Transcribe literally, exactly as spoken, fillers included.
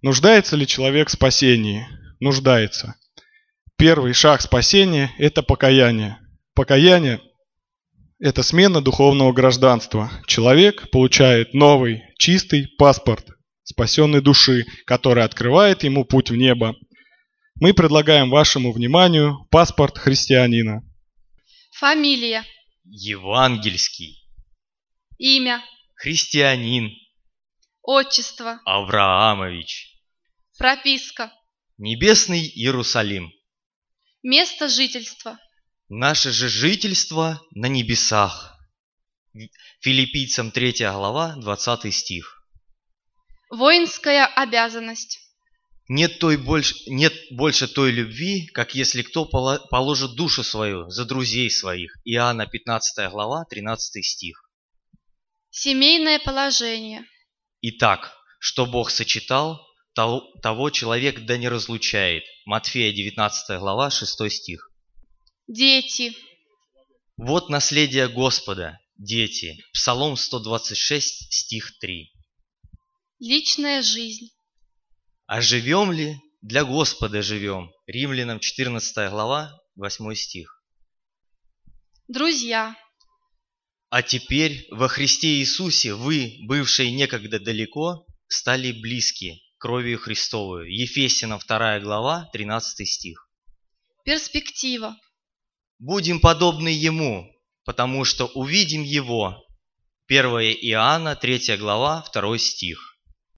Нуждается ли человек в спасении? Нуждается. Первый шаг спасения – это покаяние. Покаяние – это смена духовного гражданства. Человек получает новый, чистый паспорт спасенной души, который открывает ему путь в небо. Мы предлагаем вашему вниманию паспорт христианина. Фамилия. Евангельский. Имя. Христианин. Отчество. Авраамович. Прописка. Небесный Иерусалим. Место жительства. Наше же жительство на небесах. Филиппийцам третья глава, двадцатый стих. Воинская обязанность. Нет, той больше, нет больше той любви, как если кто положит душу свою за друзей своих. Иоанна пятнадцатая глава, тринадцатый стих. Семейное положение. Итак, что Бог сочетал, того человек да не разлучает. Матфея девятнадцатая глава, шестой стих. Дети. Вот наследие Господа, дети. Псалом сто двадцать шесть, стих три. Личная жизнь. А живем ли? Для Господа живем. Римлянам четырнадцатая глава, восьмой стих. Друзья. А теперь во Христе Иисусе вы, бывшие некогда далеко, стали близки кровью Христовую. Ефесянам вторая глава, тринадцатый стих. Перспектива. Будем подобны Ему, потому что увидим Его. первое Иоанна, третья глава, второй стих.